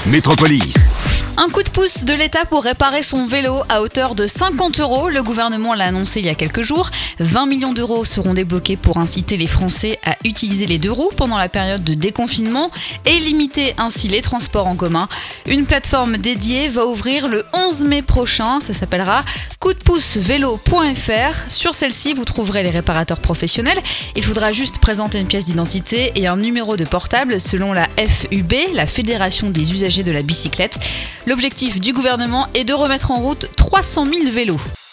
Métropolis. Un coup de pouce de l'État pour réparer son vélo à hauteur de 50 €. Le gouvernement l'a annoncé il y a quelques jours. 20 millions d'euros seront débloqués pour inciter les Français à utiliser les deux roues pendant la période de déconfinement et limiter ainsi les transports en commun. Une plateforme dédiée va ouvrir le 11 mai prochain. Ça s'appellera coupdepoucevélo.fr. Sur celle-ci, vous trouverez les réparateurs professionnels. Il faudra juste présenter une pièce d'identité et un numéro de portable selon la FUB, la Fédération des usagers de la bicyclette. L'objectif du gouvernement est de remettre en route 300 000 vélos.